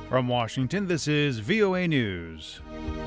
From Washington, this is VOA News.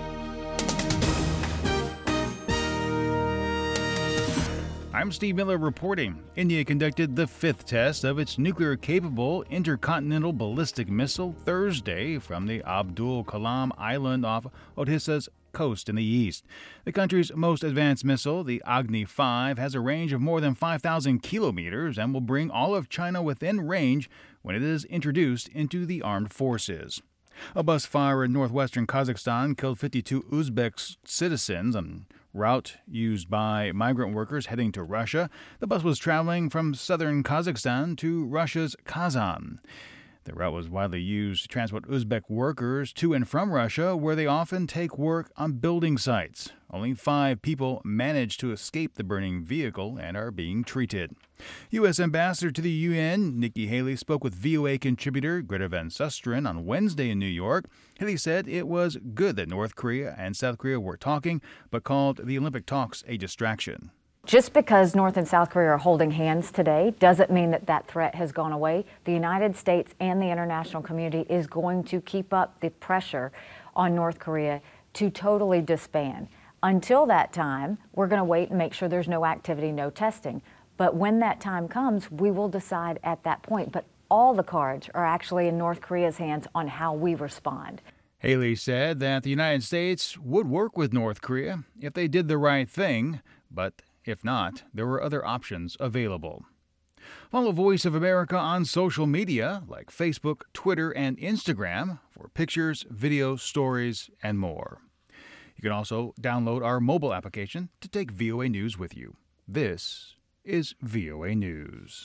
I'm Steve Miller reporting. India conducted the fifth test of its nuclear-capable intercontinental ballistic missile Thursday from the Abdul Kalam Island off Odisha's coast in the east. The country's most advanced missile, the Agni 5, has a range of more than 5,000 kilometers and will bring all of China within range when it is introduced into the armed forces. A bus fire in northwestern Kazakhstan killed 52 Uzbek citizens on route used by migrant workers heading to Russia. The bus was traveling from southern Kazakhstan to Russia's Kazan. The route was widely used to transport Uzbek workers to and from Russia, where they often take work on building sites. Only 5 people managed to escape the burning vehicle and are being treated. U.S. Ambassador to the UN, Nikki Haley, spoke with VOA contributor Greta Van Susteren on Wednesday in New York. Haley said it was good that North Korea and South Korea were talking, but called the Olympic talks a distraction. Just because North and South Korea are holding hands today doesn't mean that that threat has gone away. The United States and the international community is going to keep up the pressure on North Korea to totally disband. Until that time, we're going to wait and make sure there's no activity, no testing. But when that time comes, we will decide at that point. But all the cards are actually in North Korea's hands on how we respond. Haley said that the United States would work with North Korea if they did the right thing, but if not, there were other options available. Follow Voice of America on social media like Facebook, Twitter, and Instagram for pictures, video, stories, and more. You can also download our mobile application to take VOA News with you. This is VOA News.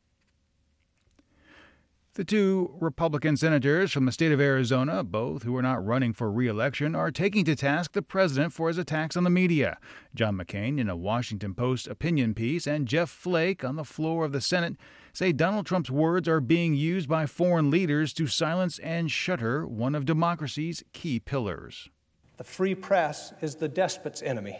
The 2 Republican senators from the state of Arizona, both who are not running for re-election, are taking to task the president for his attacks on the media. John McCain in a Washington Post opinion piece and Jeff Flake on the floor of the Senate say Donald Trump's words are being used by foreign leaders to silence and shutter one of democracy's key pillars. The free press is the despot's enemy,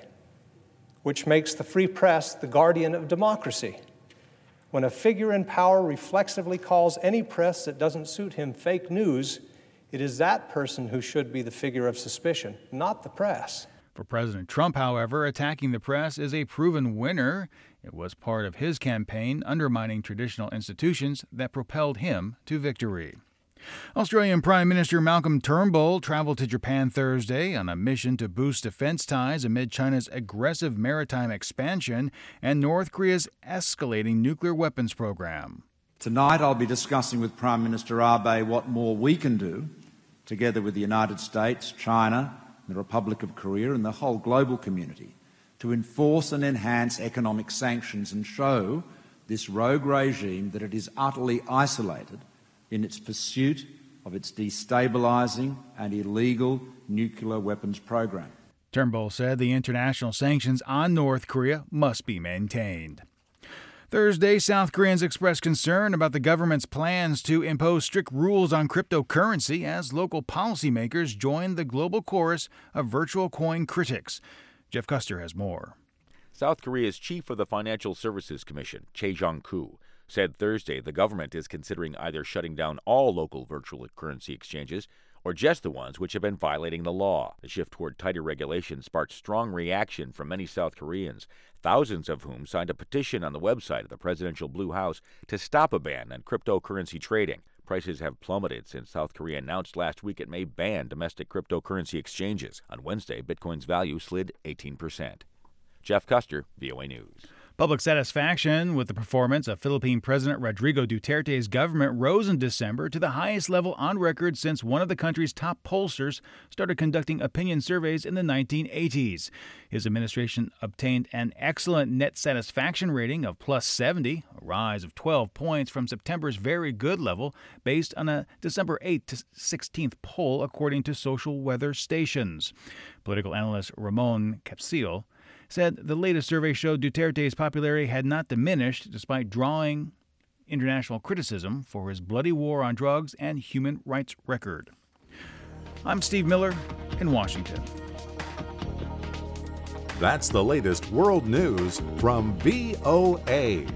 which makes the free press the guardian of democracy. When a figure in power reflexively calls any press that doesn't suit him fake news, it is that person who should be the figure of suspicion, not the press. For President Trump, however, attacking the press is a proven winner. It was part of his campaign undermining traditional institutions that propelled him to victory. Australian Prime Minister Malcolm Turnbull traveled to Japan Thursday on a mission to boost defense ties amid China's aggressive maritime expansion and North Korea's escalating nuclear weapons program. Tonight I'll be discussing with Prime Minister Abe what more we can do, together with the United States, China, the Republic of Korea and the whole global community, to enforce and enhance economic sanctions and show this rogue regime that it is utterly isolated in its pursuit of its destabilizing and illegal nuclear weapons program. Turnbull said the international sanctions on North Korea must be maintained. Thursday, South Koreans expressed concern about the government's plans to impose strict rules on cryptocurrency as local policymakers joined the global chorus of virtual coin critics. Jeff Custer has more. South Korea's chief of the Financial Services Commission, Chae Jong-koo, said Thursday the government is considering either shutting down all local virtual currency exchanges or just the ones which have been violating the law. The shift toward tighter regulation sparked strong reaction from many South Koreans, thousands of whom signed a petition on the website of the presidential Blue House to stop a ban on cryptocurrency trading. Prices have plummeted since South Korea announced last week it may ban domestic cryptocurrency exchanges. On Wednesday, Bitcoin's value slid 18%. Jeff Custer, VOA News. Public satisfaction with the performance of Philippine President Rodrigo Duterte's government rose in December to the highest level on record since one of the country's top pollsters started conducting opinion surveys in the 1980s. His administration obtained an excellent net satisfaction rating of plus 70, a rise of 12 points from September's very good level based on a December 8th to 16th poll, according to social weather stations. Political analyst Ramon Capsil said the latest survey showed Duterte's popularity had not diminished despite drawing international criticism for his bloody war on drugs and human rights record. I'm Steve Miller in Washington. That's the latest world news from VOA.